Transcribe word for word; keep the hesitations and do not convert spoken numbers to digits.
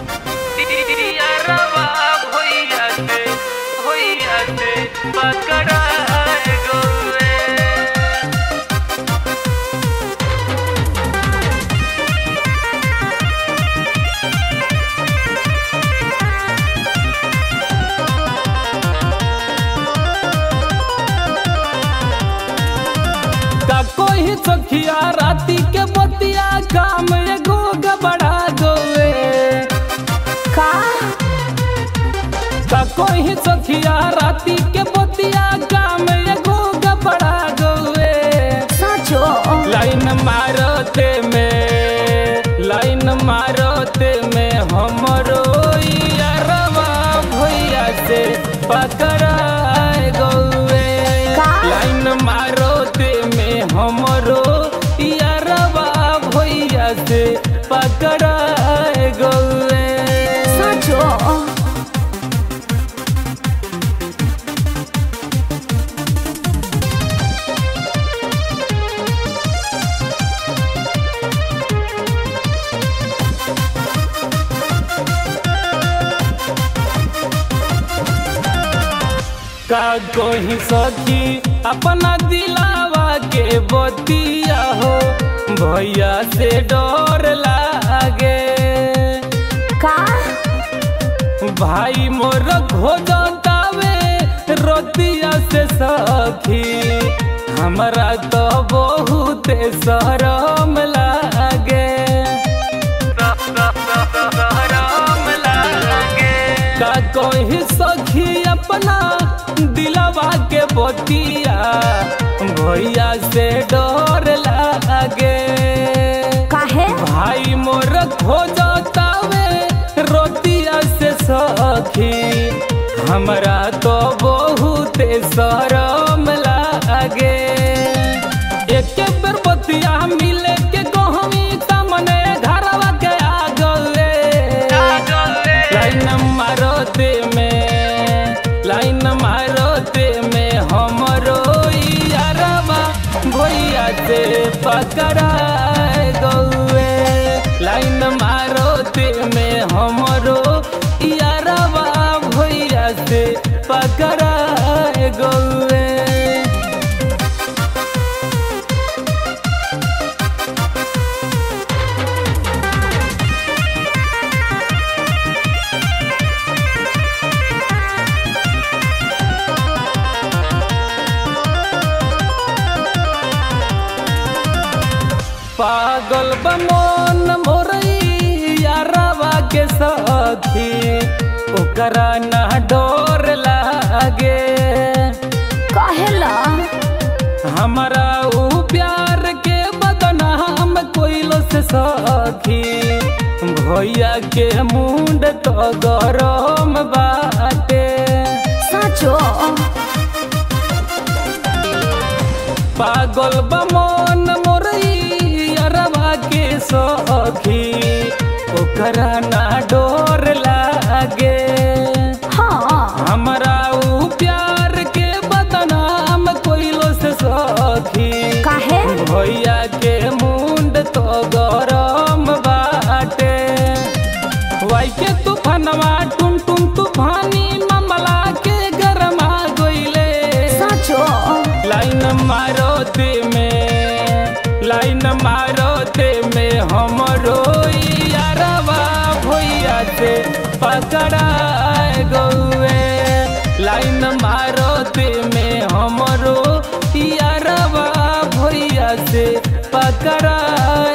यारवा भैया से भैया से पकड़ा गौए। का कोई सखिया राती के बतिया काम एगो गबड़ा गौए। का का कोई सखिया राती के बतिया काम एगो गबड़ा गौए। सचो लाइन मारते में लाइन मारते में हमरो यारवा भैया से पकड़ा गौए। का? लाइन मारते में हमरो यारवा भैया से पकड़ा गौए। सचो का कोई सखी अपना दिलावा के बतिया हो भैया से डर लागे। का भाई मोर खोजतावे रोतिया से सखी हमरा तो बहुत शरम लागे। शरम लागे। का कोई सखी अपना दिलवा के बतिया भैया से डर लागे। काहे भाई मोर खोजतावे रोतिया से सखी हमरा तो बहुत शरम लागे। एक बेर बतिया मिले के कहमी सामने घरवा के आ गए। लाइन मारते में लाइन मारते में हमरो यारवा भैया से पकड़ा गौए। लाइन मारते में हमरो यारवा भैया से पकड़ा गौए। पागल बमन मोरई यारवा के सखी ओकरा ना डर लागे। कहेला हमारा ऊ प्यार के बदनाम कोइलो से सखी भैया के मुंड तो गरम बाटे। सचो पागल बमन मोरई यारवा के सखी ओकरा ना डर लागे। हाँ हमरा ऊ प्यार के बदनाम कोइलो से सखी काहे भैया के मुंड तो गरम बाटे। वाई के तूफानवा टुन टुन तूफानी मामला के गरमा गइले। सचो लाइन मारते में लाइन मारते में हमरो यारवा भैया से पकड़ा गौए। लाइन मारते में हमरो यारवा भैया से पकड़ा